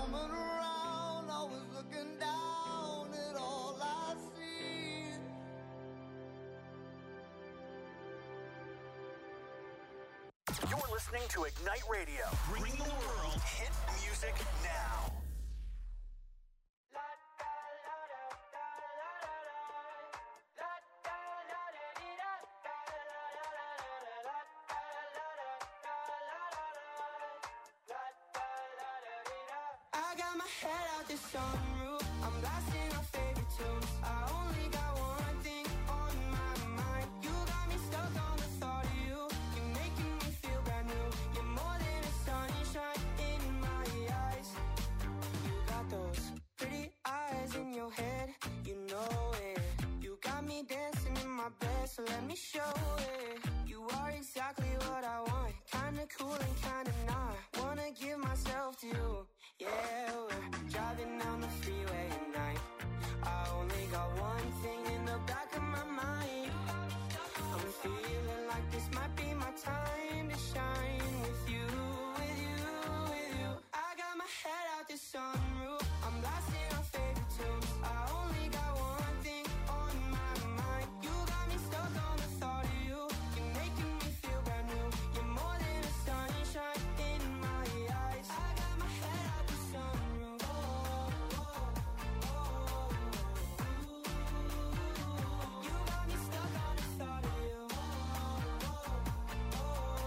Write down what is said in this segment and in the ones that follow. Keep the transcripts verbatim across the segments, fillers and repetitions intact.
coming around, always looking down at all I see. You're listening to Ignite Radio, bringing the world hit music now. I got my head out the sunroof, I'm blasting our favorite tunes. I only got one thing on my mind. You got me stuck on the thought of you. You're making me feel brand new. You're more than a sunshine in my eyes. You got those pretty eyes in your head, you know it. You got me dancing in my bed, so let me show it. You are exactly what I want, kinda cool and kinda not. Wanna give myself to you. Yeah, we're driving down the freeway at night. I only got one thing in the back of my mind. I'm feeling like this might be my time to shine with you, with you, with you. I got my head out the sunroof, I'm blasting our favorite tunes. I only got one thing on my mind. You got me stuck on the thought of you. You're making me feel brand new. You're more than a sunshine in my eyes. I got my head out the sunroof. Oh, oh, oh, oh. You got me stuck on the thought of you. Oh, oh,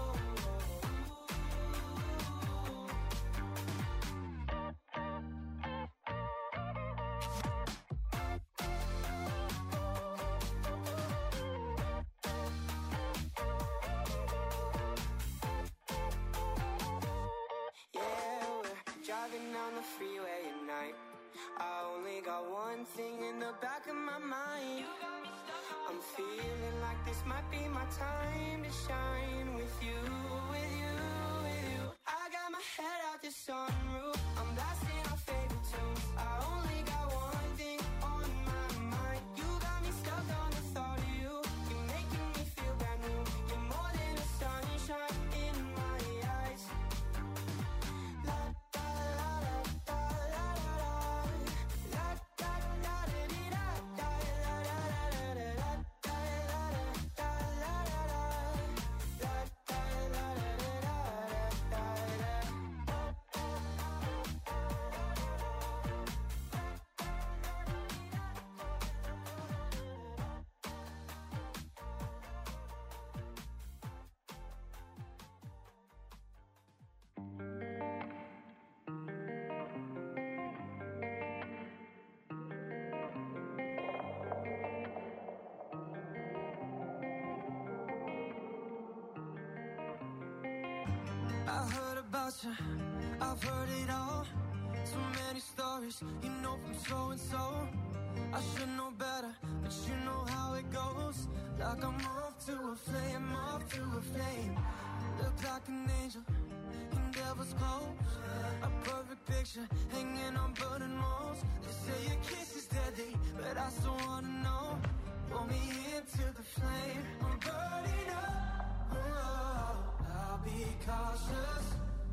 yeah, we're driving down the freeway at night. I only got one thing in the back of my mind. I'm feeling like this might be my time to shine with you, with you, with you. I got my head out the sunroof, I'm blasting our favorite tunes. I only got one thing on my mind. You got me stuck on the thought of you. You're making me feel brand new. You're more than a sunshine in my eyes. La da la da da la da da. La da da da dee da da la da da da la da la da da la da da. La da la da da da I heard about you, I've heard it all. So many stories, you know from so and so. I should know better, but you know how it goes. Like I'm off to a flame, off to a flame. Look like an angel in devil's clothes. A perfect picture hanging on burning walls. They say your kiss is deadly, but I still wanna know. Pull me into the flame, I'm burning up. Oh, I'll be cautious.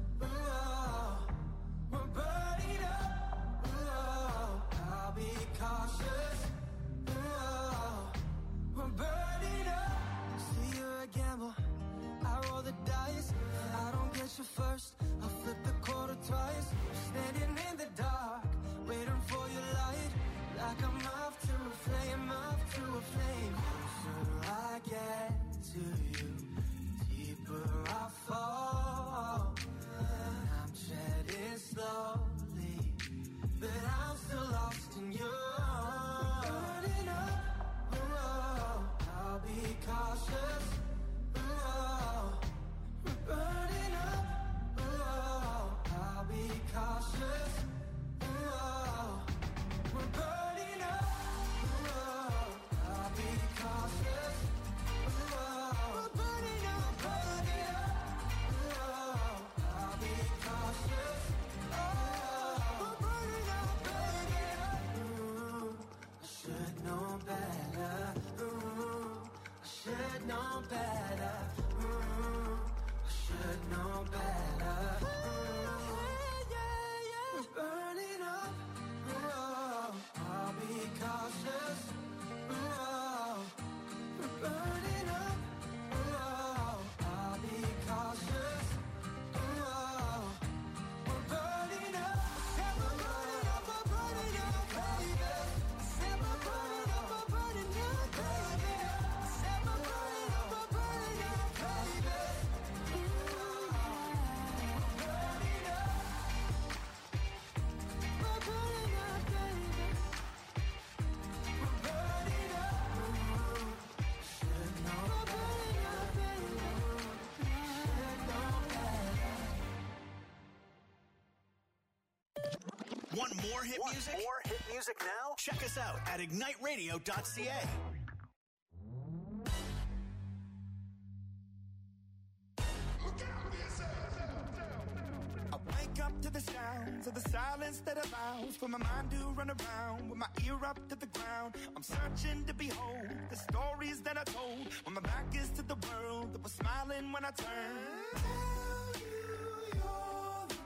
Oh, we're burning up. Oh, I'll be cautious. Oh, we're burning up. See, you're a gamble, I roll the dice. I don't get you first, I'll flip the quarter twice. Standing in the dark, waiting for your light. Like I'm off to a flame, off to a flame. Closer I get to you, deeper I fall. I'm treading slowly, but I'm still lost in you. Burning up, oh, I'll be cautious. Oh, we're burning up, oh, I'll be cautious. Oh, we're burning up, oh, I'll be cautious. Oh, we're burning up, burning up. Oh, I'll be cautious. Oh, we're burning up, burning up. Ooh, I should know better. Ooh, I should know better. Ooh, I should know better. Ooh, yeah, yeah, yeah. We're burning up. Oh, I'll be cautious. Oh, we're burning up. Oh, I'll be cautious. Oh, we're burning up. Said we're burning up, we're burning up, baby. Said we're burning up, we're burning up, baby. Said we're burning up, we're burning up, baby. Ooh, we're burning up. We're burning up, baby. We're burning up. Should know. We're burning up, baby. Should know better. Want more hit Want music? more hit music now? Check us out at ignite radio dot c a. I wake up to the sounds of the silence that allows for my mind to run around with my ear up to the ground. I'm searching to behold the stories that I told when my back is to the world that was smiling when I turned. Tell you you're the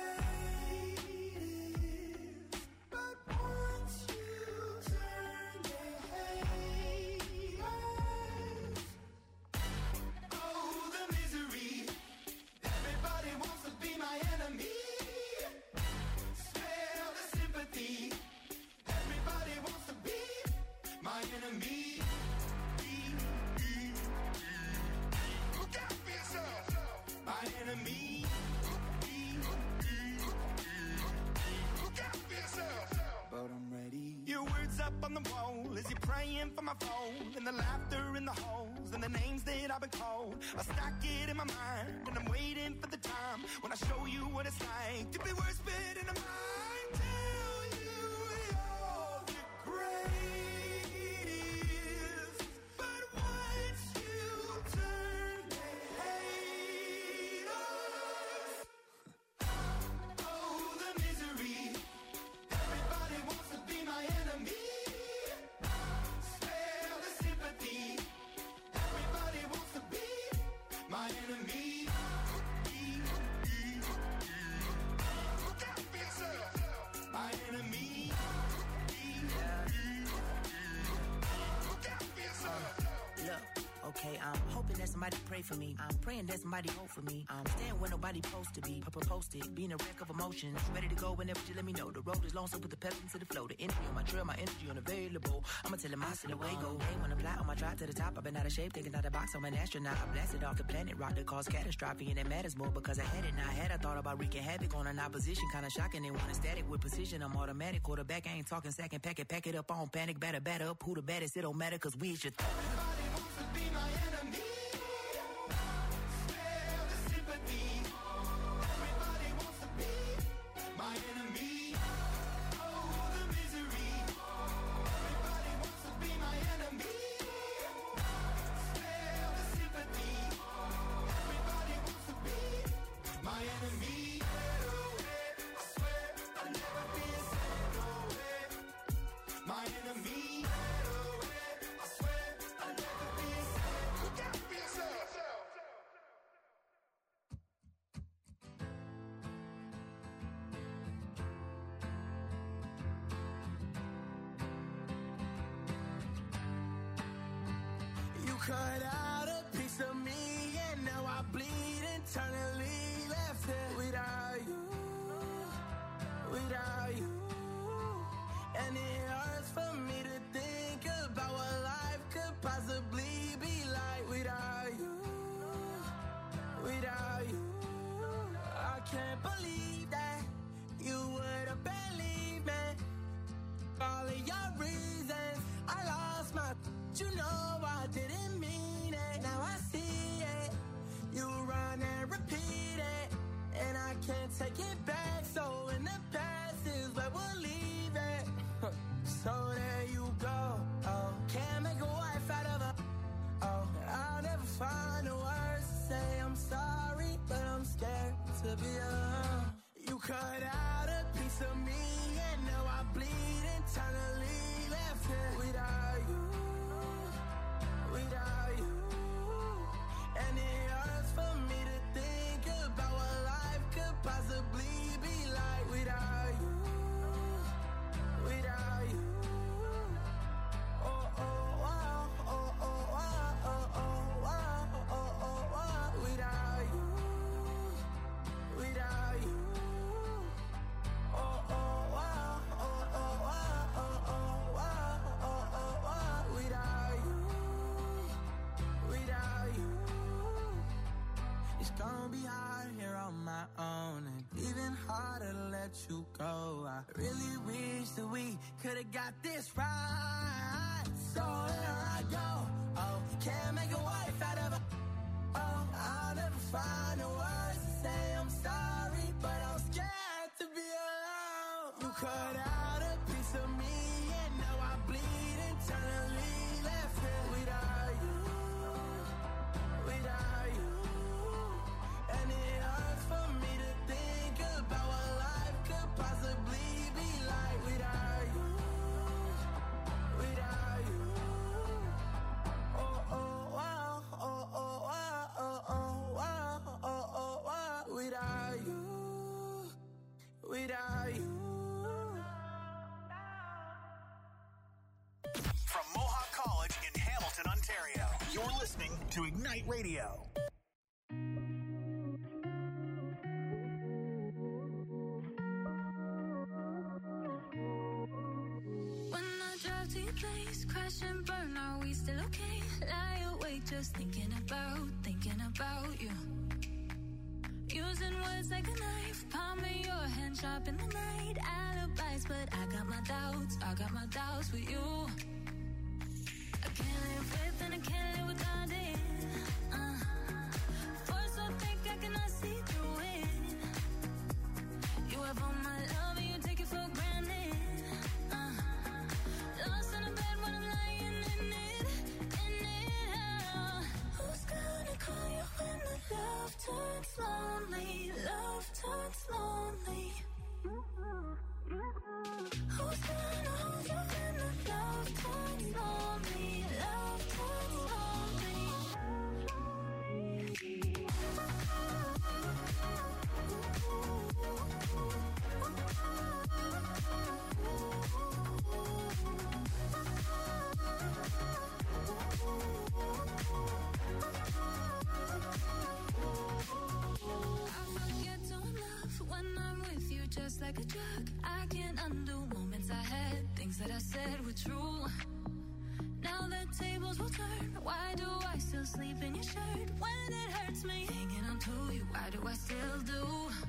greatest, but once you turn, they hate us. Oh, the misery. Everybody wants to be my enemy. Smell the sympathy. Everybody wants to be my enemy. Look out for yourself. My enemy. Look out for yourself. But I'm ready. Your words up on the wall as you're praying for my phone, and the laughter in the halls and the names that I've been called. I stack it in my mind and I'm waiting for the time when I show you what it's like to be worse fit in a mind. Tell you you're the greatest, but once you turn, they hate us. Oh, the misery. Everybody wants to be my enemy. Spare the sympathy. Everybody wants to be my enemy. Look out for yourself. My enemy. Look out for yourself. Look, okay, I'm hoping that somebody pray for me. I'm praying that somebody hope for me. I'm staying where nobody supposed to be. Papa posted, being a wreck of emotions. Ready to go whenever you let me know. The road is long, so put the pep into the flow. The energy on my trail, my energy unavailable. I'ma tell him I see the way go. Hey, when I fly on my drive to the top, I've been out of shape, thinking out the box. I'm an astronaut. I blasted off the planet, rock that caused catastrophe, and it matters more because I had it. Now I had I thought about wreaking havoc on an opposition, kinda shocking. They want a static with precision. I'm automatic, quarterback. I ain't talking second pack it, pack it up on panic, batter, batter up. Who the baddest? It don't matter, cause we should. Everybody wants to be my enemy. Spare the sympathy. Everybody wants to be my enemy. Oh, the misery. Everybody wants to be my enemy. Spare the sympathy. Everybody wants to be my enemy. I swear I'll never be a my enemy. I swear I'll never be a look out for yourself. You cut out a piece of me, and now I bleed internally. Left it without you, without you. And it hurts for me to think about what life could possibly be like without you, without you. I can't believe that you would have believed me. All of your reasons, I lost my. You know I didn't mean it. Now I see it. You run and repeat it, and I can't take it back. So in the past is where we'll leave it. So there you go. Oh, can't make a wife out of her. Oh, I'll never find the words to say I'm sorry, but I'm scared to be alone. You cut out a piece of me, and now I bleed internally. Left here without you, without you. And it hurts for me to think about what life could possibly be like without you. be hard here on my own, and even harder to let you go. I really wish that we could've got this right. So here I go. Oh, can't make a wife out of a. Oh, I'll never find the words to say I'm sorry, but I'm scared to be alone. You cut out a piece of me, and now I bleed internally. Left here without you, without you. And it hurts for me to think about what life could possibly be like without you, without you. Oh, oh, wow, oh, oh, wow, oh, oh, wow, oh, oh, wow. Without you, without you. From Mohawk College in Hamilton, Ontario, you're listening to Ignite Radio. When I drive to your place, crash and burn, are we still okay? Lie awake just thinking about, thinking about you. Using words like a knife, palming your hand sharp in the night. Alibis, but I got my doubts, I got my doubts with you. I can't live with and I can't live without it. Uh, force I think I cannot see through it. You have all my love and you take it for granted. Uh, lost in a bed when I'm lying in it, in it. Uh, who's gonna call you when the love turns lonely? Love turns lonely. Who's gonna hold you when the love turns lonely? Love turns lonely. I forget to love when I'm with you, just like a drug. I can't undo moments I had, things that I said were true. Now the tables will turn. Why do I still sleep in your shirt when it hurts me? Hanging on to you, why do I still do?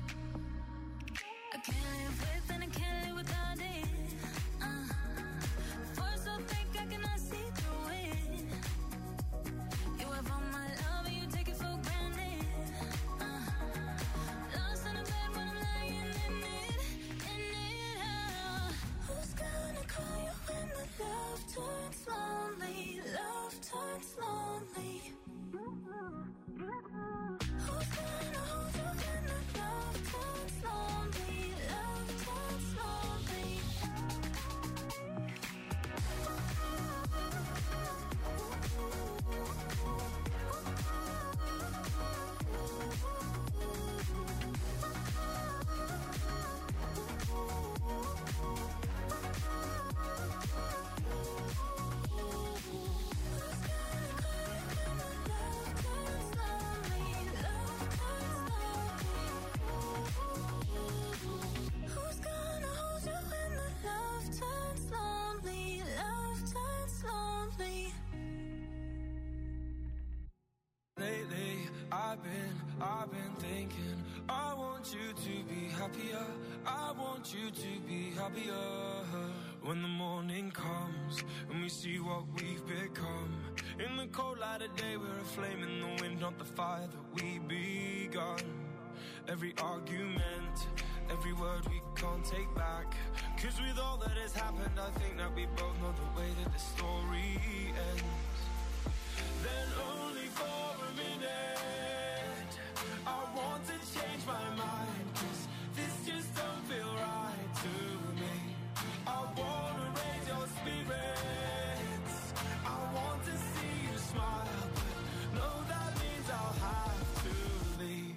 I can't live with and I can't live without it. Uh, force I think I cannot see through it. You have all my love and you take it for granted. Uh, lost in a bed when I'm lying in it, in it. Uh, who's gonna call you when the love turns lonely? Love turns lonely. Who's gonna hold you when the love turns lonely? Love turns lonely. Who's gonna hold you when the love turns lonely? Love turns lonely. Lately, I've been, I've been thinking, I want you to be happier. I want you to be happier. When the morning comes and we see what we've become. In the cold light of day, we're a flame in the wind, not the fire that we begun. Every argument, every word we can't take back. Cause with all that has happened, I think that we both know the way that the story ends. Then only for a minute, I want to change my mind. Cause this just don't feel right to me. I wanna raise your spirits, I want to see you smile, but no, that means I'll have to leave.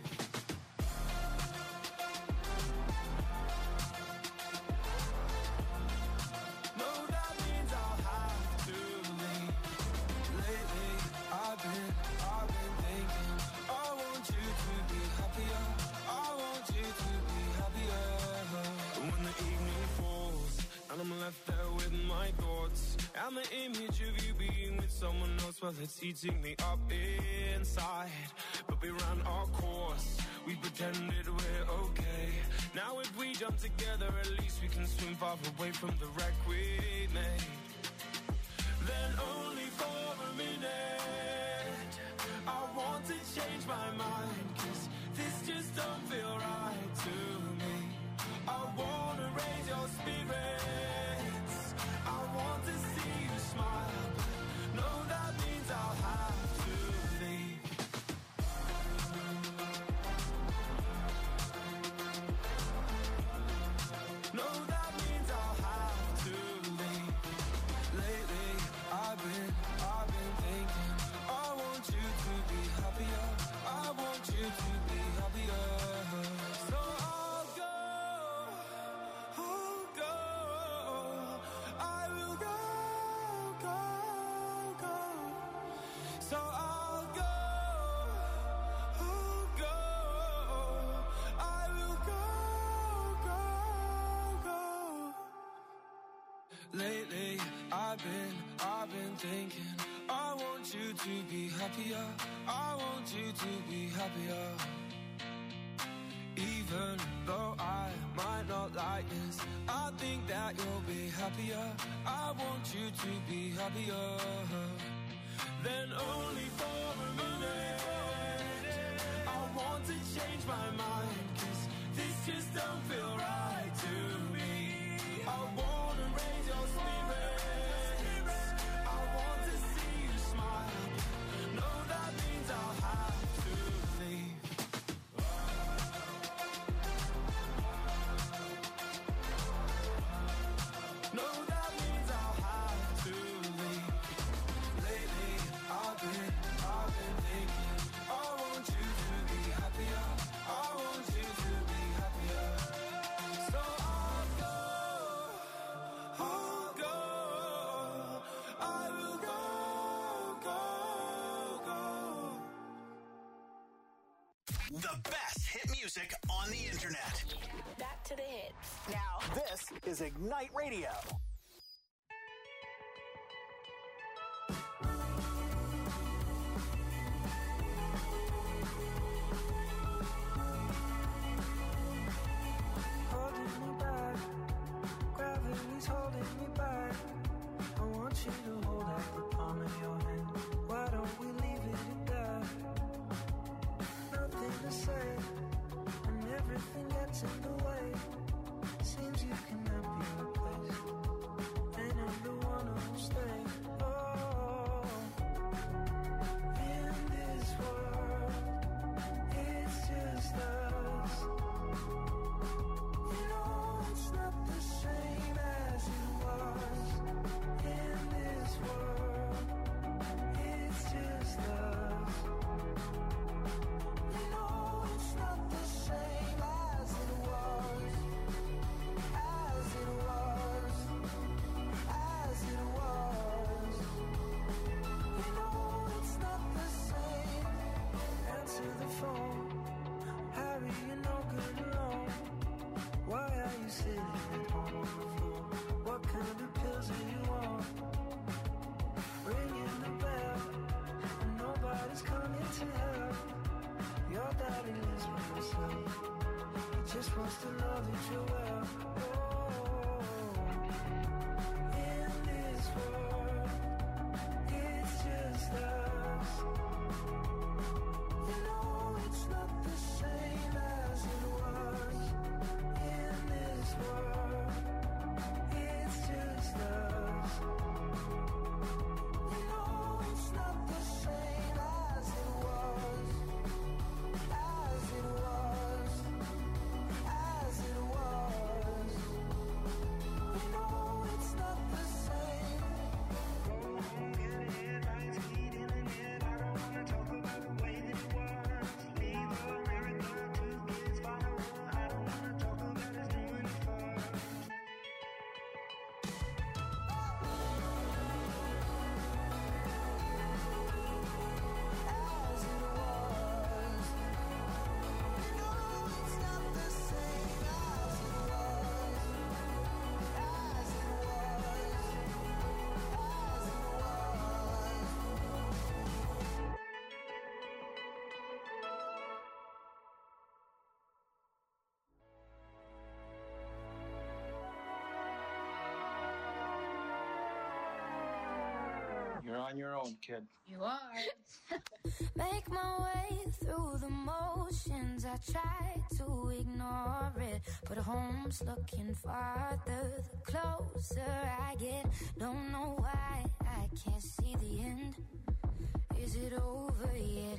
No, that means I'll have to leave. Lately, I've been, I've been thinking, I want you to be happier, I want you to be happier. When the evening falls and I'm left there with my thoughts, and the image of you being with someone else well, it's eating me up inside. But we ran our course, we pretended we're okay. Now if we jump together, at least we can swim far away from the wreck we made. Then only for a minute, I want to change my mind, 'cause this just don't feel right to me. I wanna raise your spirits, I want to see you smile. No, that means I'll have to leave. No, that means I'll have to leave. Lately, I've been, I've been thinking, I want you to be happier, I want you to be happier. So I'll go, I'll go, I will go, go, go. So I'll go, I'll go, I will go, go, go. Lately, I've been, I've been thinking, I want you to be happier, I want you to be happier. Even though I might not like this, I think that you'll be happier, I want you to be happier. Then only for a minute, I want to change my mind, 'cause this just don't feel right to me. I wanna raise your spirits, I want to see you smile. No, that means I'll have to leave. No, that means I'll have to leave. Lately, I've been, I've been thinking, I want you to be happier, I want you to be happier. So I'll go, I'll go, I will go, go, go. The best hit music on the internet. Back to the hits. Now, This is Ignite Radio. Holding me back, gravity's holding me back. I want you to hold out the palm of your hand. Why don't we leave it at that? Nothing to say, and everything gets in the way. Seems you cannot be replaced, and I'm the one who'll stay. Oh, in this world, it's just us. You know it's not the same as it was. In this world, it's just us. You know it's not the same as it was. As it was. As it was. You know it's not the same. Answer the phone. Harry, you're no good alone. Why are you sitting at home on the floor? What kind of pills are you on? Ringing the bell, and nobody's coming to help. Your daddy lives by himself. He just wants to know that you're well. Oh, in this world, it's just us. You know it's not the same as it was. In this world, it's just us. You know it's not the same as it was. As it was. As it was. on your own, kid. You are. Make my way through the motions. I try to ignore it, but home's looking farther the closer I get. Don't know why I can't see the end. Is it over yet?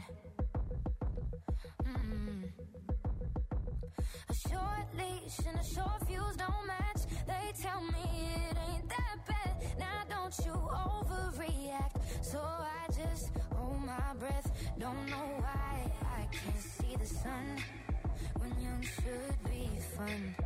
Mm. A short leash and a short fuse don't match. They tell me it ain't that bad. Now don't you overreact. So I just hold my breath. Don't know why I can't see the sun when young should be fun.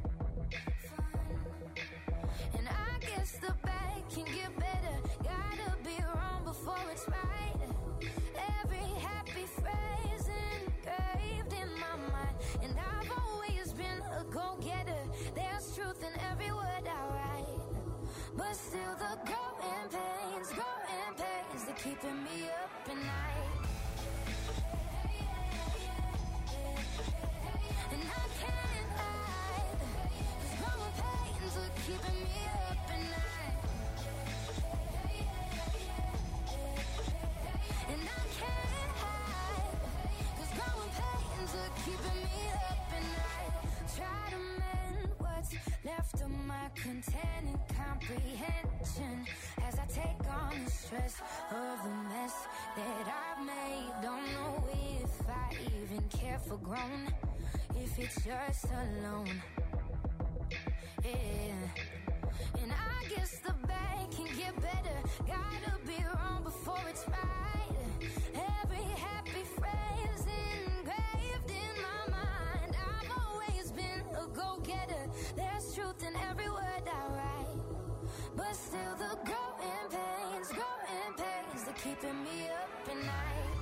Fun. And I guess the bad can get better. Gotta be wrong before it's right. Every happy phrase engraved in my mind. And I've always been a go-getter. There's truth in every word I write. But still the growing pains, growing pains, they're keeping me up at night. And I can't hide, 'cause growing pains are keeping me up at night. And I can't hide, 'cause growing pains are keeping me up at night. Try to mend what's left of my containing comprehension as I take on the stress of the mess that I've made. Don't know if I even care for grown, if it's just alone. Yeah. And I guess the bad can get better. Gotta be wrong before it's right. Every happy phrase engraved in my mind. I've always been a go-getter. There's truth in every word I write. But still the growing pains, growing pains, they're keeping me up at night.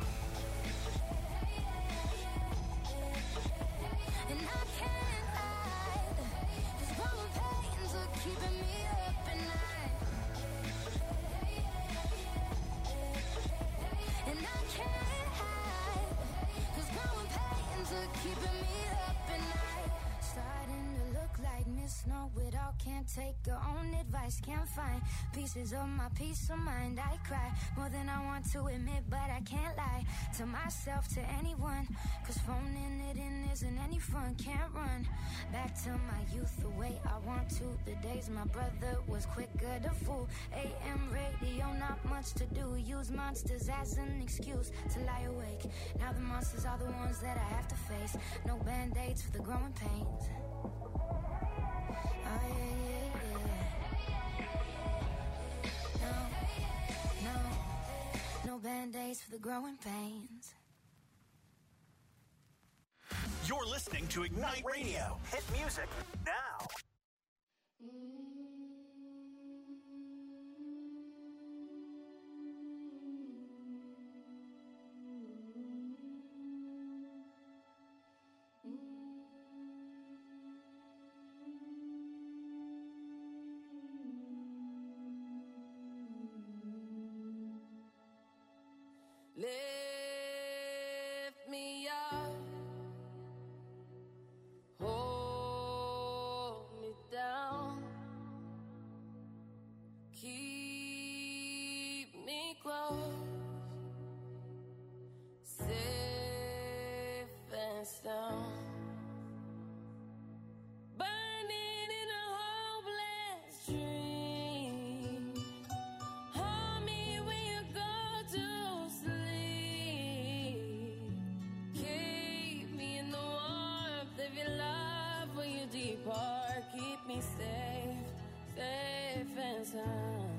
And I can't hide, 'cause growing pains are keeping me up at night. And I can't hide, 'cause growing pains are keeping me up at night. Starting to look like Miss Know-It-all. Can't take her own advice. Can't find pieces of my peace of mind. I cry more than I want to admit, but I can't lie to myself, to anyone, 'cause phoning it in isn't any fun. Can't run back to my youth the way I want to. The days my brother was quicker to fool. A M radio, not much to do. Use monsters as an excuse to lie awake. Now the monsters are the ones that I have to face. No band-aids for the growing pains. Oh yeah, yeah, yeah. No, no, no band-aids for the growing pains. You're listening to Ignite Radio. Hit music now. Lift me up, hold me down, keep me close, safe and sound. Burning in a hopeless dream. Hold me when you go to sleep. Keep me in the warmth of your love when you depart. Keep me safe, safe and sound.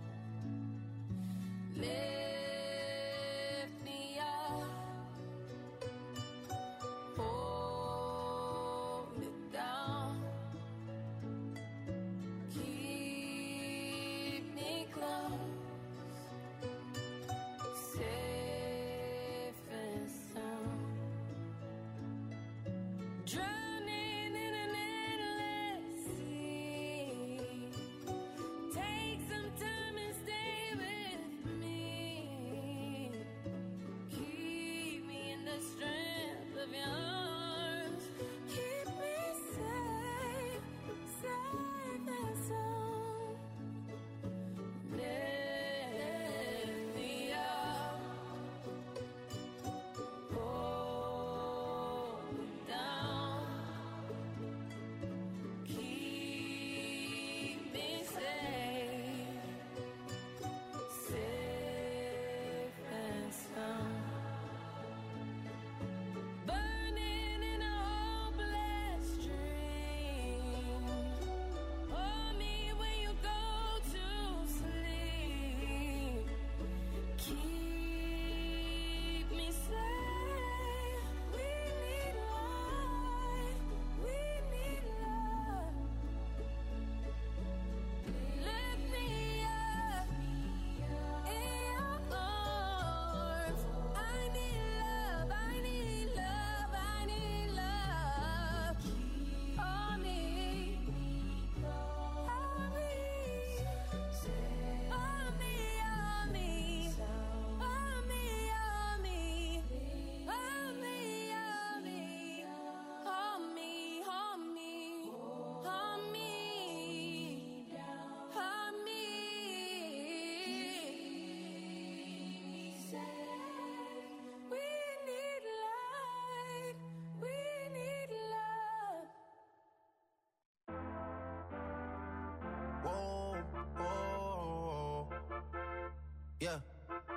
Lift me up, hold me down, keep me close, safe and sound. Drowning in an endless sea. Take some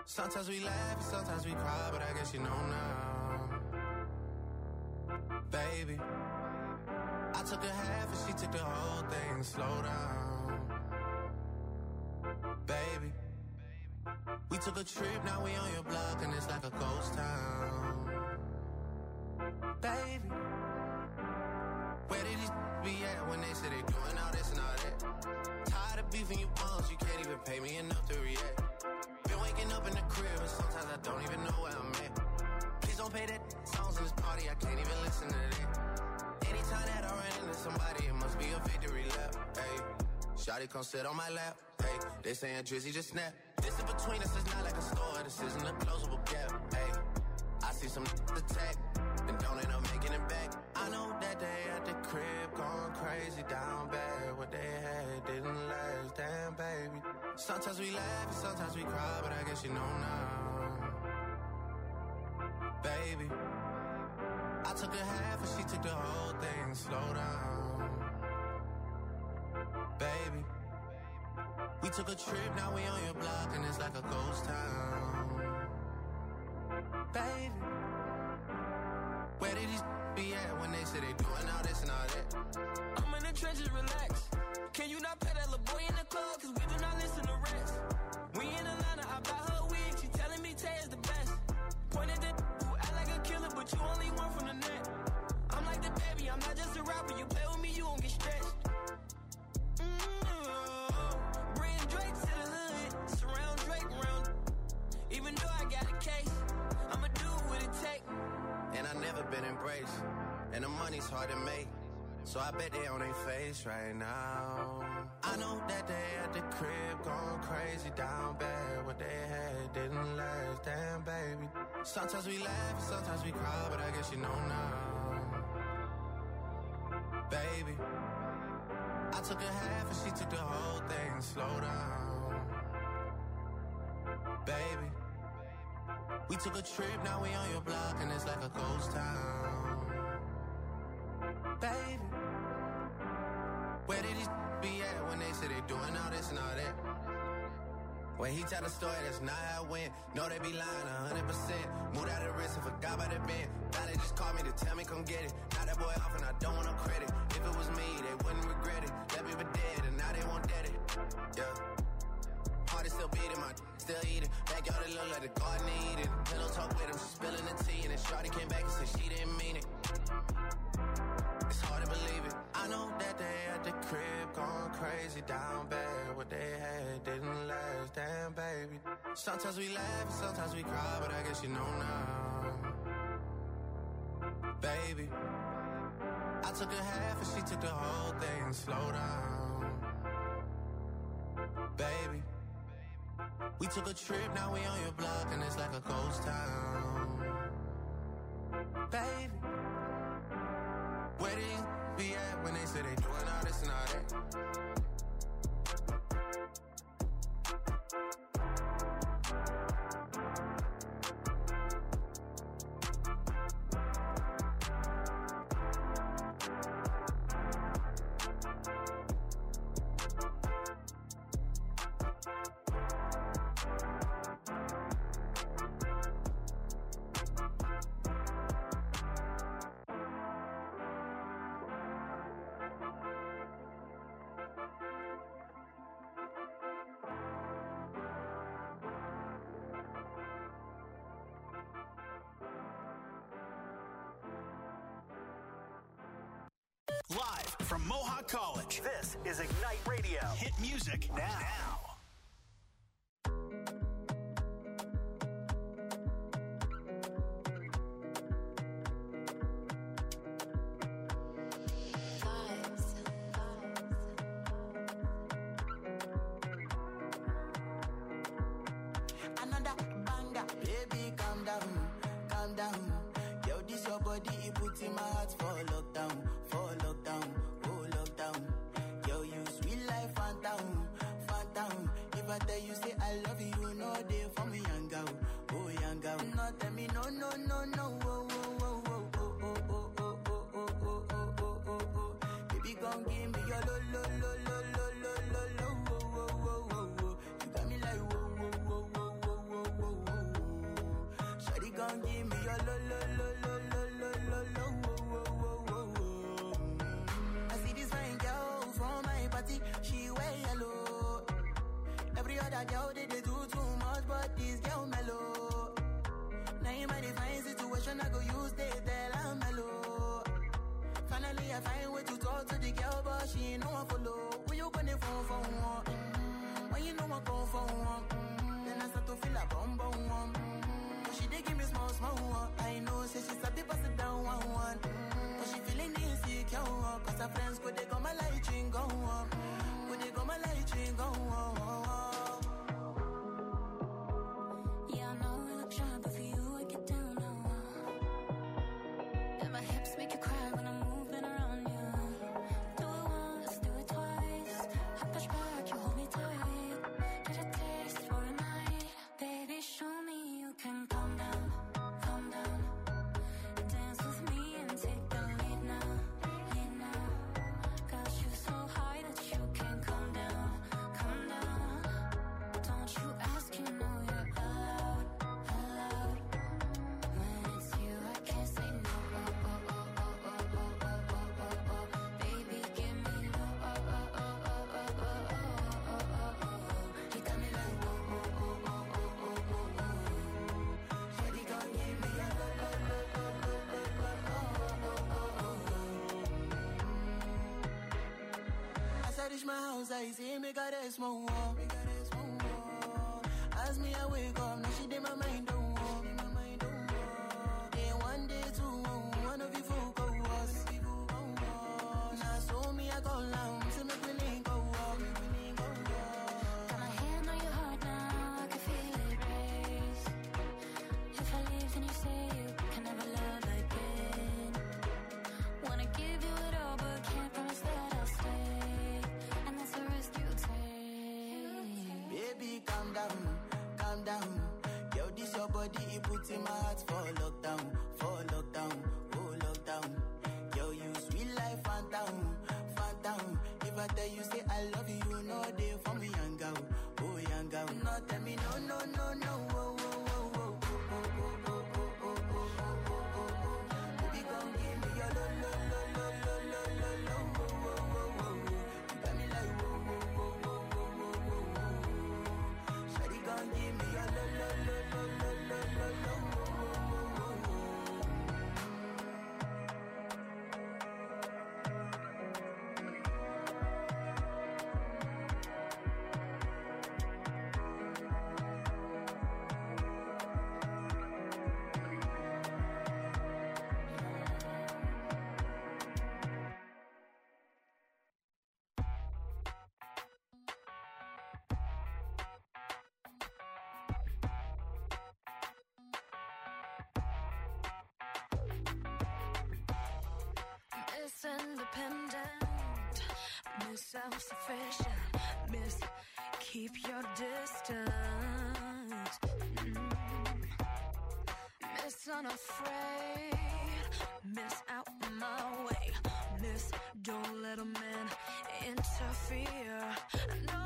Sometimes we laugh and sometimes we cry, but I guess you know now. Baby, I took a half and she took the whole thing. Slow down. Baby, we took a trip, now we on your block and it's like a ghost town. Baby, where did these be at when they say they doing all this and all that? Tired of beefing you bums, you can't even pay me enough to react. Been waking up in the crib and sometimes I don't even know where I'm at. Please don't pay that songs in this party, I can't even listen to that. Anytime that I run into somebody, it must be a victory lap. Hey, shawty come sit on my lap. Hey, they saying Drizzy just snap. This in between us is not like a store, this isn't a closable gap. Hey, I see some attack and don't end up making it back. I know that they at the crib going crazy down bad. What they had didn't last, damn baby. Sometimes we laugh and sometimes we cry, but I guess you know now. Baby, I took a half and she took the whole thing. Slow down. Baby, we took a trip, now we on your block and it's like a ghost town. Baby, where did these be at when they say they doing all this and all that? I'm in the trenches, relax. Can you not pay that little boy in the club? Cause we do not listen to rest. We in Atlanta, I buy her wig. She telling me Tay is the best. Pointed at who act like a killer, but you only one from the net. I'm like the baby, I'm not just a rapper. You play with me, you won't get stretched. Mm-hmm. Bring Drake to the hood. Surround Drake around. Even though I got a case, I'ma do what it take. And I never been embraced, and the money's hard to make, so I bet they on their face right now. I know that they at the crib going crazy down bad. What they had didn't last, damn baby. Sometimes we laugh and sometimes we cry, but I guess you know now. Baby, I took a half and she took the whole thing. Slow down. Baby, we took a trip, now we on your block and it's like a ghost town. Baby, where did these be at when they say they doing all this and all that? When he tell the story, that's not how it went. No, they be lying one hundred percent. Moved out of the wrist and forgot about the bend. Now they just called me to tell me come get it. Now that boy off and I don't want no credit. If it was me, they wouldn't regret it. Left me for dead and now they won't dead it. Yeah. Heart is still beating, my still eating. Backyard it look like the garden eating. Pillow talk with him, she spilling the tea. And then Shawty came back and said she didn't mean it. It's hard to believe it. I know that they at the crib going crazy down bad. What they had didn't last, damn baby. Sometimes we laugh and sometimes we cry, but I guess you know now. Baby, I took a half and she took the whole thing. Slow down. Baby, we took a trip, now we on your block and it's like a ghost town. Baby, where these be at when they say they doing all this and all that? Live from Mohawk College, this is Ignite Radio. Hit music now. now. Another banger, baby, calm down, calm down. Yo, this your body, it puts in my heart for lockdown, for lockdown, oh lockdown. Yo, you sweet life, phantom, phantom. If I tell you say I love you, you know they for me, young girl, oh young girl. No, tell me no, no, no, no, oh, oh, oh, oh, oh, oh, oh, oh, oh, oh, oh, oh, oh, oh, oh. Baby, come give me your lo, lo, lo, lo, lo, lo, lo, lo, oh, oh, oh, oh, oh. You got me like whoa, whoa, whoa, whoa, whoa, whoa, whoa. gon' give me your lo lo lo lo lo lo lo lo wo wo wo wo wo. I see this fine girl from my party, she wear yellow. Every other girl they, they do too much, but this girl mellow. Now in my divine situation, I go use they tell I'm mellow. Finally I find way to talk to the girl, but she ain't no one follow. When you gonna phone for one? When you know I come for one? Then I start to feel a bum bum one. But she dey give me small small one. I know say she start to pass it down one one. But she feeling insecure one. Cause her friends go they go my light ring go on. Go they go my light ring go on. Yeah, I know we look shy, but for you I get down low. And my hips make you cry when I'm moving around you. Do it once, do it twice. I push back, you hold me tight. Get a taste for a night. Baby, show me you can calm down, calm down. Dance with me and take the lead now, lead now. Got you so high that you can't calm down, calm down. Don't you ask, you know you're allowed, allowed. When it's you, I can't say no. Oh, oh, oh, oh, oh, oh, oh, oh, oh, oh. Baby, give me low. Oh, oh, oh, oh, oh, oh, oh, oh, oh, oh. You got me like whoa, whoa, whoa, whoa, whoa, whoa, whoa, whoa. Shawty gon' give me a low, low, low, low, low, low, low, oh, oh, oh, oh. As I reach my house, I see me got a small wall. As me I wake up, now she did my mind don't walk. Day one, day two, one of you folk go us. Now so me I go down, so make me link go up. Got my hand on your heart now, I can feel it race. If I leave, then you say you can never love again. Wanna give you it all, but can't promise that I'll stay. And that's a risk you take. Baby, calm down, calm down. Yo, this your body, it puts in my heart for lockdown, for lockdown, oh lockdown. Yo, you sweet life, phantom, phantom. If I tell you say I love you, you know they for me young girl, oh young girl. No, tell me no, no, no, no, oh, oh, oh, oh, oh, oh, oh, oh, oh, oh, oh, oh, oh, oh. Baby, come give me your lo, lo, lo, lo, lo, lo, lo, lo, oh, oh, oh, oh, oh. You got me like whoa, whoa, whoa, whoa, whoa, whoa, whoa, whoa. Shawty gon' give me your lo, lo, lo, lo, lo, lo, lo, lo, oh, oh, oh, oh, oh. Miss Independent, Miss Self-Sufficient, Miss Keep Your Distance, mm. Miss Unafraid, Miss Out My Way, Miss Don't Let a Man Interfere, no,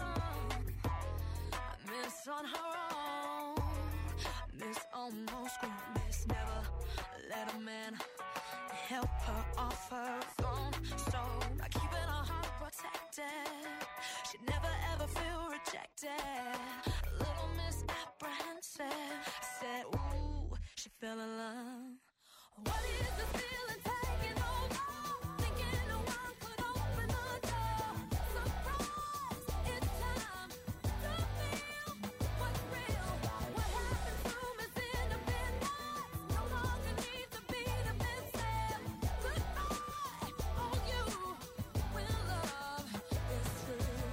Miss On Her Own, Miss Almost Grown, Miss Never Let a Man help her off her throne. So by keeping her heart protected, she'd never ever feel rejected. A little misapprehensive, I said, ooh, she fell in love. What is this feeling taking over? Thinking no one could open the door. Surprise, it's time to feel what's real. What happened to Miss Independence? No longer needs to be defensive. Goodbye, oh you, when love is true.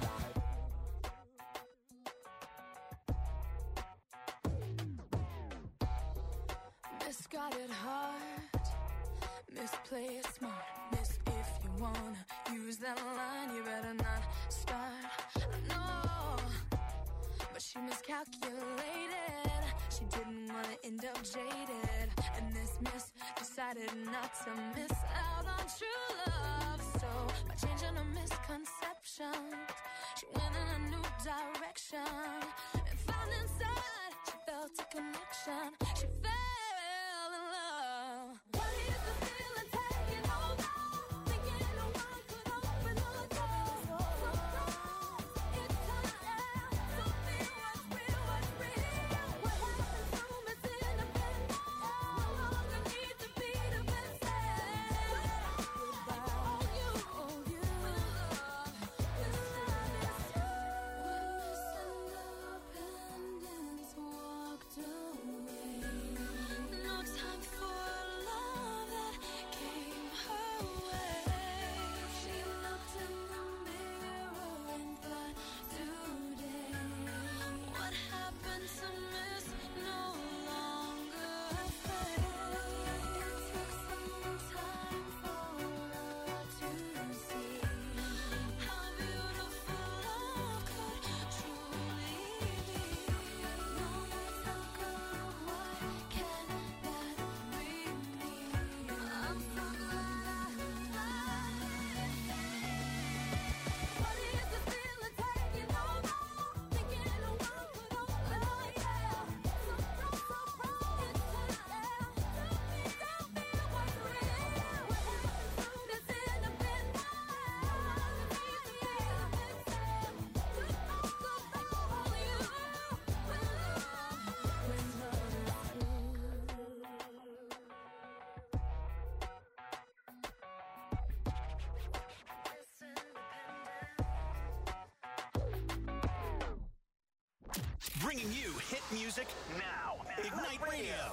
Miss got it hard, Miss play it smart, Miss if you wanna use that line, you better not start. No, but she miscalculated. She didn't wanna end up jaded, and this miss decided not to miss out on true love. So by changing her misconceptions, she went in a new direction and found inside she felt a connection. She fell Bringing you hit music now. Ignite Radio.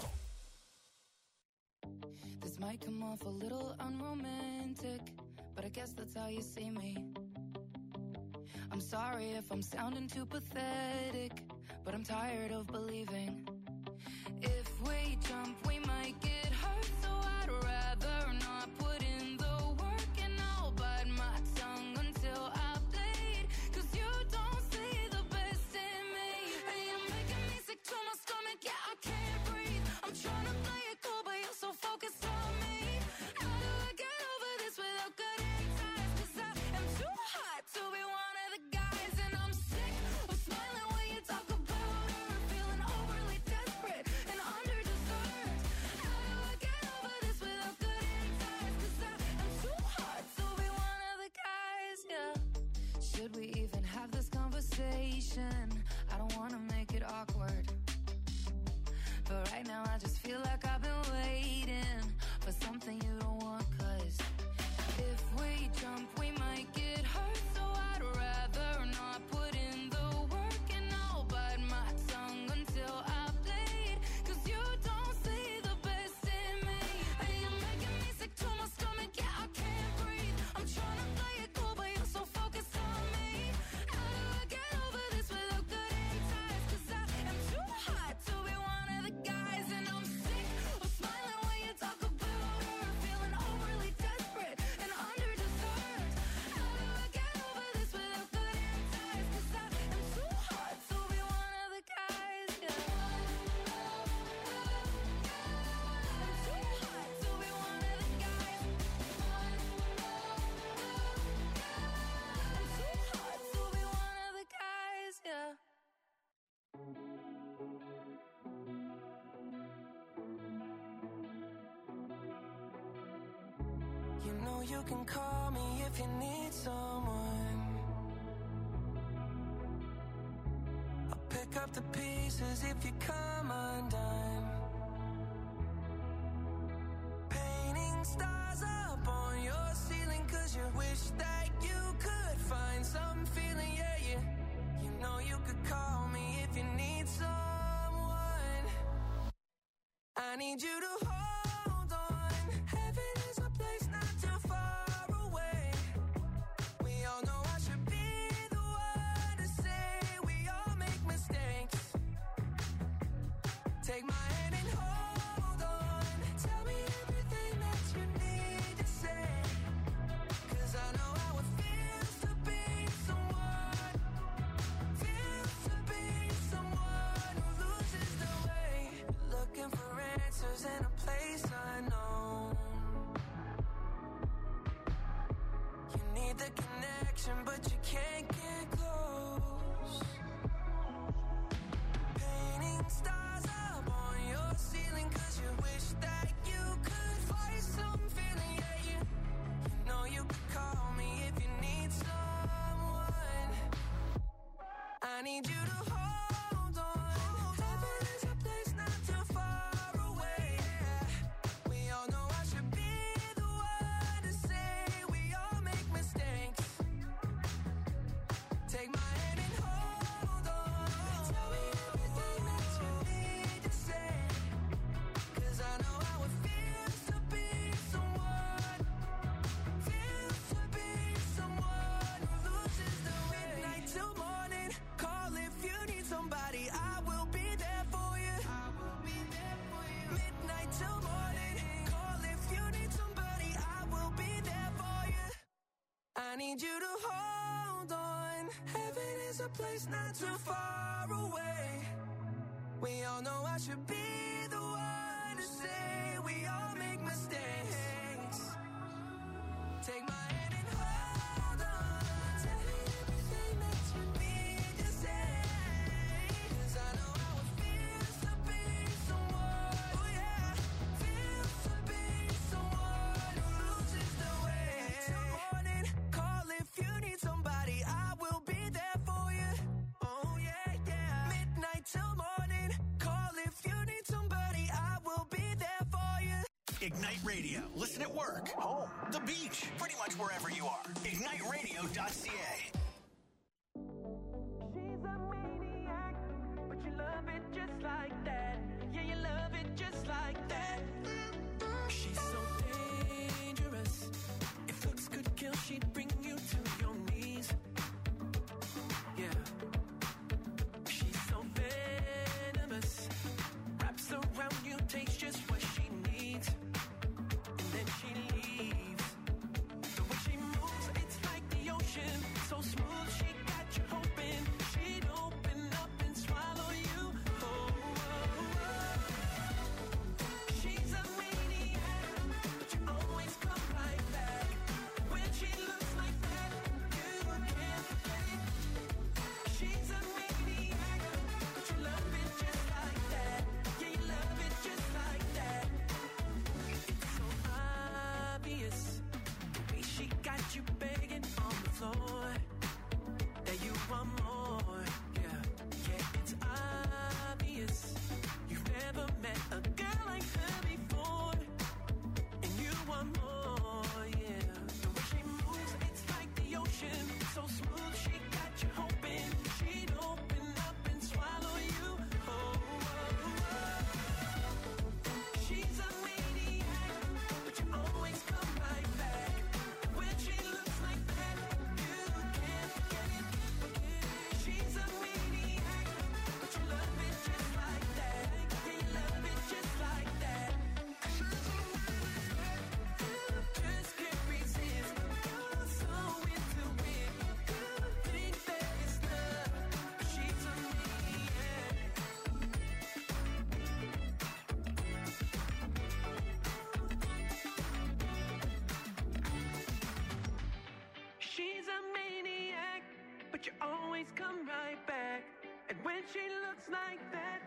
This might come off a little unromantic, but I guess that's how you see me. I'm sorry if I'm sounding too pathetic, but I'm tired of believing. If we jump, we might get hurt, so I'd rather not put in the work, and I'll bite my tongue until I bleed, cause you don't see the best in me. And you're making me sick to my stomach, yeah, I can't breathe. I'm trying to play it cool, but you're so focused on me. How do I get over this without cutting ties? Cause I am too hot to be one of the guys, and I'm sick of smiling when you talk about her, feeling overly desperate and under-deserved. How do I get over this without cutting ties? Cause I am too hot to be one of the guys, yeah. Should we even have this conversation? I don't wanna make it awkward, but right now I just feel like I've been waiting for something you don't want, cause if we jump, we might get hurt, so I'd rather not put in the work, and I'll bite my tongue until I bleed, cause you don't see the best in me. And you're making me sick to my stomach, yeah, I can't breathe. I'm trying to play it cool, but you're so focused on me. How do I get over this without cutting ties? Cause I am too hot to be one of the guys, and I'm sick of smiling when you talk about her, feeling overly desperate and under-deserved. How do I get over this without cutting ties? Cause I am too hot to be one of the guys, yeah. I'm too hot to be one of the guys. I'm too hot to be one of the guys, yeah. You know you can call me if you need someone. I'll pick up the pieces if you come undone. Painting stars up on your ceiling, cause you wish that you could find some feeling, yeah, yeah. You know you could call me if you need someone. I need you to hold on. Heaven is a place not too far away. We all know I should be the one to say we all make mistakes. Take my hand and hold on. Tell me everything that you need to say. Cause I know how it feels to be someone. Feels to be someone who loses the way. Looking for answers in a place unknown. You need the connection, but you can't get close. Painting stars up on your ceiling, cause you wish that you could find some feeling, yeah, you, you know you could call me if you need someone. I need you to hold on. Heaven is a place not too far away, yeah. We all know I should be the one to say we all make mistakes. Take my hand and hold on. Tell me everything that you need to say. Cause I know how it feels to be someone. Feels to be someone who loses the way. Midnight till morning, call if you need somebody. I will be there for you. I will be there for you. Midnight till morning, call if you need somebody. I will be there for you. I need you to hold on. Heaven is a place not too far away. We all know I should be the one to say we all make mistakes. Take my hand and hold on. Tell me everything that you need to say. Cause I know how it feels to be someone. Oh yeah. Feels to be someone who loses the way. Till morning, call if you need somebody. I will be there for you. Oh yeah, yeah. Midnight till morning, call if you need somebody. I will be there for you. Ignite Radio. Listen at work, home, the beach, pretty much wherever you are. ignite radio dot c a. She's a maniac, but it just like that. Yeah, you love it just like that. She's so dangerous. If looks could kill, she'd bring you to your knees. Yeah. She's so venomous. Wraps around you, takes just what she needs. And then she leaves. The way she moves, it's like the ocean. So smooth, she got you hoping she'd open up and swallow you. Oh, oh, oh. She's a maniac, but you always come right back. When she looks like that, you can't forget it. She's a maniac, but you love it just like that. Yeah, you love it just like that. It's so obvious, the way she got you begging on the floor, that you want more. Yeah, yeah, it's obvious. You've never met a girl like her before, and you want more. Yeah, the way she moves, it's like the ocean. So smooth, she got you hoping she'd open up and swallow you. Oh, oh, oh. She's a maniac, but you always come right back. When she looks like that, you can't forget it. She's a maniac, but you love it just like that. Yeah, you love it just like that. Just can't resist. You're so into it. Think that it's love. She's a maniac. She's a maniac, but you always come right back. And when she looks like that,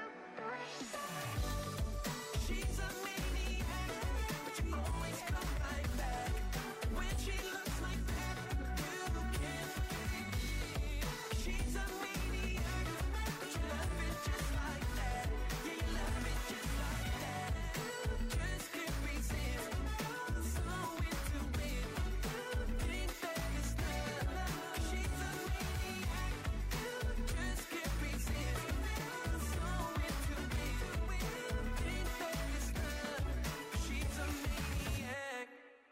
she's a maniac, but you always come right back. When she looks like that, you can't forget it. She's a maniac, but you love it just like that. Yeah, you love it just like that. Just can't resist. You're so into it. Think that it's love. She's a maniac. Just can't resist. You're so into it. Think that it's love. She's a maniac.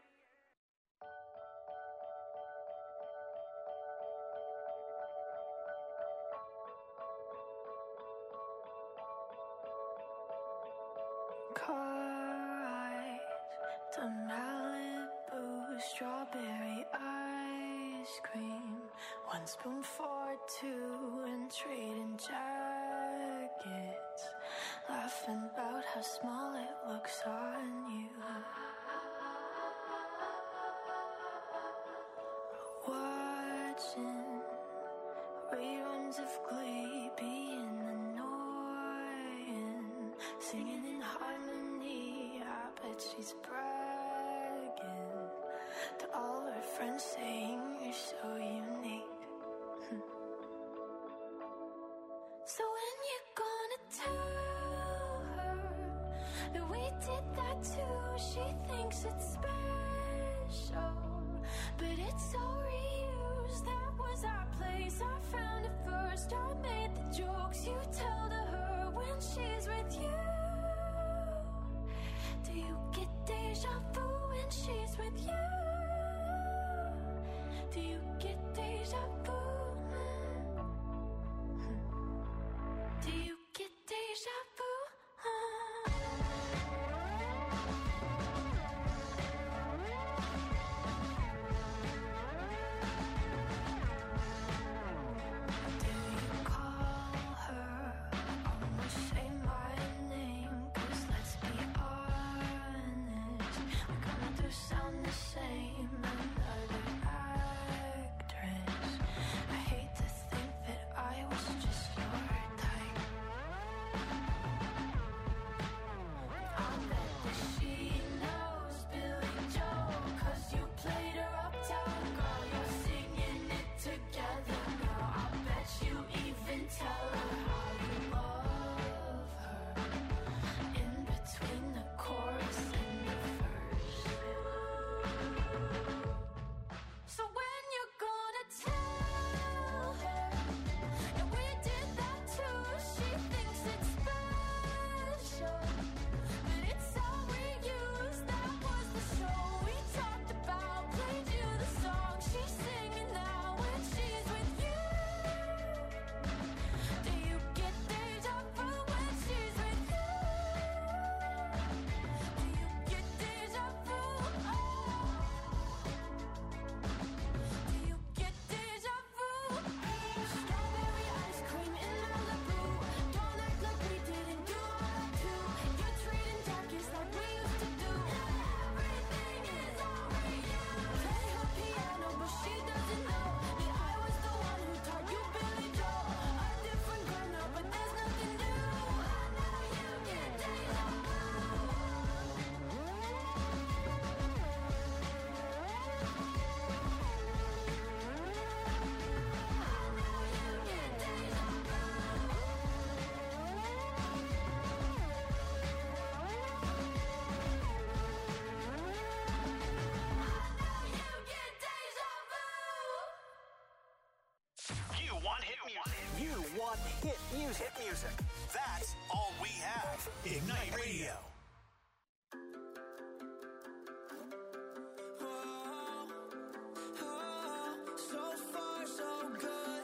Car ride to Malibu, strawberry ice cream, one spoon for two, and trading jackets, laughing about how small it looks on you. Watching reruns of Glee, being annoying, singing in harmony. I bet she's bragging to all her friends, saying you're so unique. So when you gonna tell her that we did that too? She thinks it's special, but it's all reused. That was our place, I found it first. I made the jokes you tell to her when she's with you. Do you get deja vu when she's with you? Do you get deja vu? hit music. Hit music. That's all we have. Ignite Radio. So far, so good.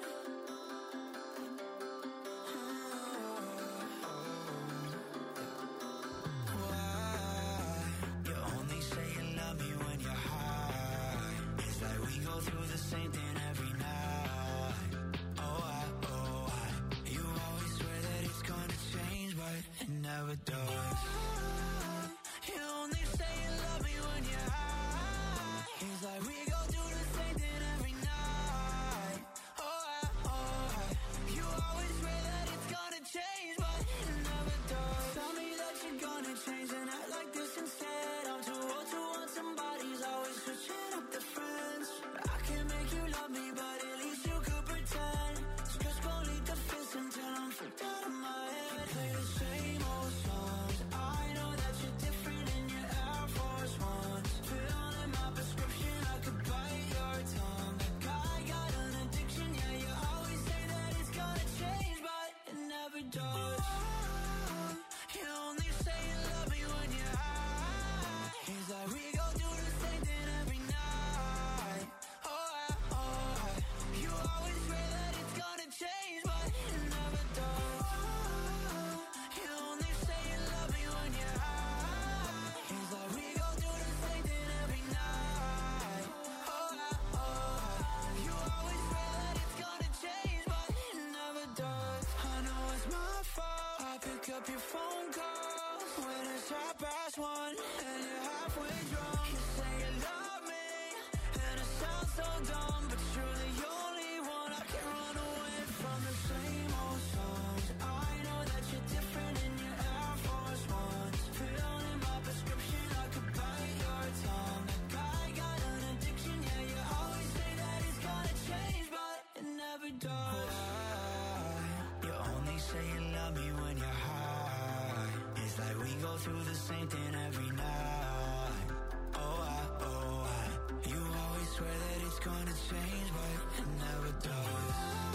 Why? You only say you love me when you're high. It's like we go through the same thing every night. Oh, I, oh, I. You always swear that it's gonna change, but it never does. You only say you love me when you're high. It's like we go through the same thing every night. Oh, I, oh, I. You always swear that it's gonna change, but it never does. Tell me that you're gonna change and act like this instead. I'm too old to want somebody's always switching up the friends. I can't make you love me, but at least you could pretend. So just go lead the fist until I'm freaked out of my head. Play the same old songs. I know that you're different in your Air Force Ones. Fill in my prescription, I could bite your tongue. Like I got an addiction, yeah, you always say that it's gonna change, but it never does. You only say you love me when you're high. It's like we go through the same thing every night. Oh, I, oh, I. You always swear that it's gonna change, but it never does. You only say you love me when you're high. It's like we go through the same thing every night. Oh, I, oh, I. You always swear that it's gonna change, but it never does. I know it's my fault. I pick up your phone calls when it's half past one and you're halfway drunk. You say you love me and it sounds so dumb, but you're the only one I can run away from. The same old songs. I know that you're different in your Air Force Ones. Fill in my prescription, I could bite your tongue. Like I got an addiction, yeah, you always say that it's gonna change, but it never does. You only say you love me when you're high. It's like we go through the same thing every night. Oh, I, oh, I. You always swear that it's gonna change, but it never does.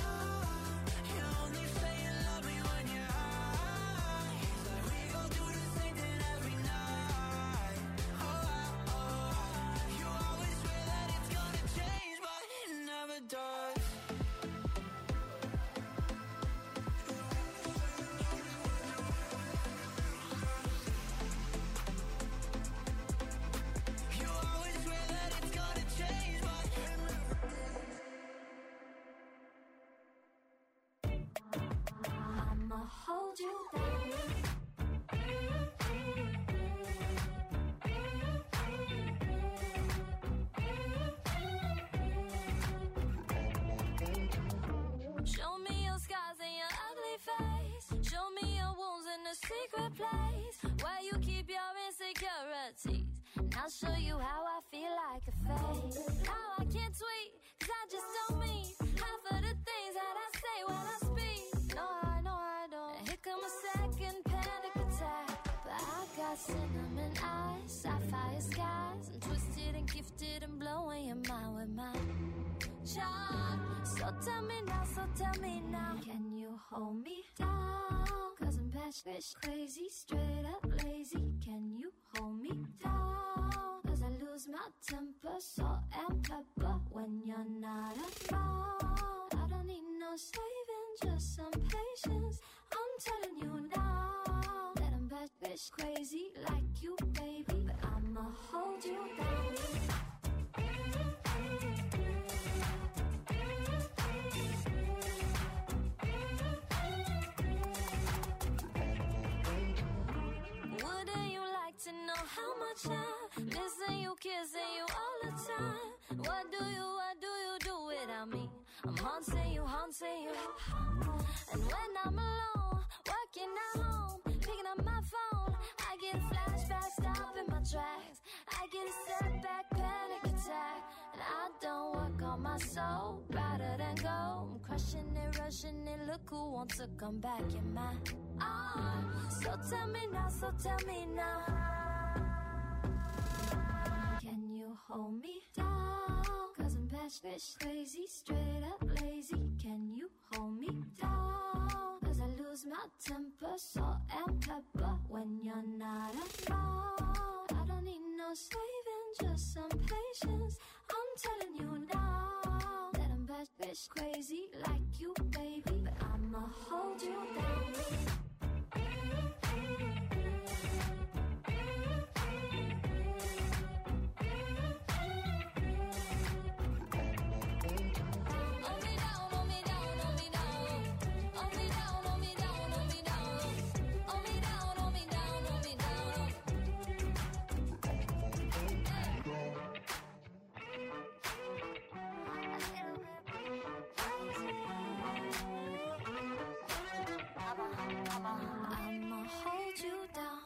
You only say you love me when you're high. It's like we go through the same thing every night. Oh, I, oh, I. You always swear that it's gonna change, but it never does. You always swear that it's gonna change, but I'ma hold you down. Show me your scars and your ugly face. Show me your wounds in a secret place where you keep your insecurities. And I'll show you how I feel like a fake. How I can't tweet, cause I just don't mean half of the things that I say when I speak. No, I know I don't. And here come a second panic attack. But I got cinnamon eyes, sapphire skies. I'm twisted and gifted and blowing your mind with my charm. So tell me now, so tell me now, can you hold me down? Cause I'm passionate, crazy, straight up lazy. Can you hold me down? Cause I lose my temper, salt and pepper when you're not around. I don't need no saving, just some patience. I'm telling you now that I'm bad bitch crazy like you, baby. But I'ma hold you down. Wouldn't you like to know how much I listen you, kissing you all the time? What do you, what do you do without me? I'm haunting you, haunting you. And when I'm alone, working at home, picking up my phone, I get a flashback, stopping my tracks. I get a setback, panic attack. And I don't work on my soul, rather than go. I'm crushing it, rushing it, look who wants to come back in my arms. So tell me now, so tell me now, can you hold me down? Cause I'm passionate, crazy, straight up lazy. Can you hold me down? lose my temper, salt and pepper when you're not around. I don't need no saving, just some patience. I'm telling you now that I'm bad bitch crazy like you, baby, but I'ma hold you down. I'ma hold you down.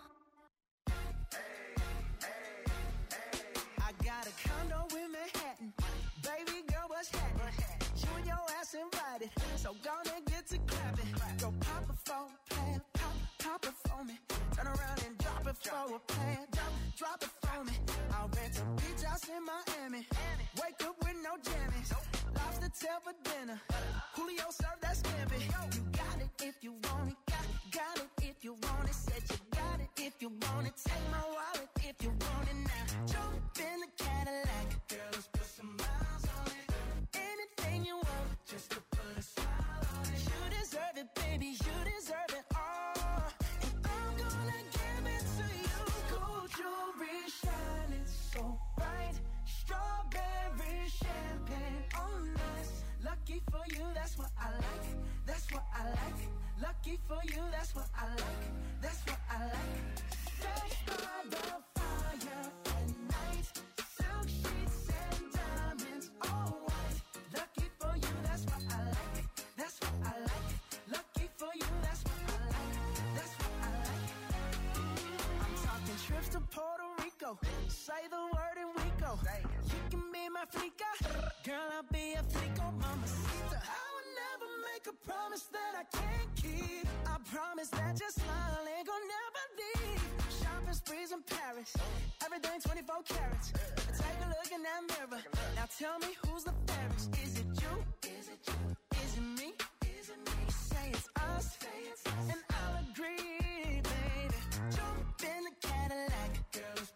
I got a condo in Manhattan. Baby girl, what's happening? You and your ass invited, so gonna get to clapping. Go pop it for a plan, pop, pop it for me. Turn around and drop it for a plan, drop, drop it for me. I'll rent a beach house in Miami. Wake up with no jammies. Lobster tail for dinner. Julio served that scampi. You got it if you want it. Got, got it if you want it. Said you got it if you want it. Take my wallet if you want it now. Jump in the Cadillac. Girl, let's put some miles on it. Anything you want, just to put a smile on it. You deserve it, baby. You deserve it all. And I'm gonna give it to you. Gold jewelry shining so bright. Strawberry champagne on us. Lucky for you, that's what I like. That's what I like. Lucky for you, that's what I like. That's what I like. Fresh by the fire at night. Silk sheets and diamonds, all white. Lucky for you, that's what I like. That's what I like. Lucky for you, that's what I like. That's what I like. I'm talking trips to Puerto Rico. Say the word and we go. You can be my flica. Girl, I'll be a flico, mamacita. I would never make a promise that I can't keep. I promise that your smile ain't gonna never leave. Shopping sprees in Paris. Everything twenty-four carats. Take a look in that mirror. Now tell me who's the fairest. Is it you? Is it you? Is it me? Is it me? Say it's us. Say it's us. And I'll agree, baby. Jump in the Cadillac. Girl, let's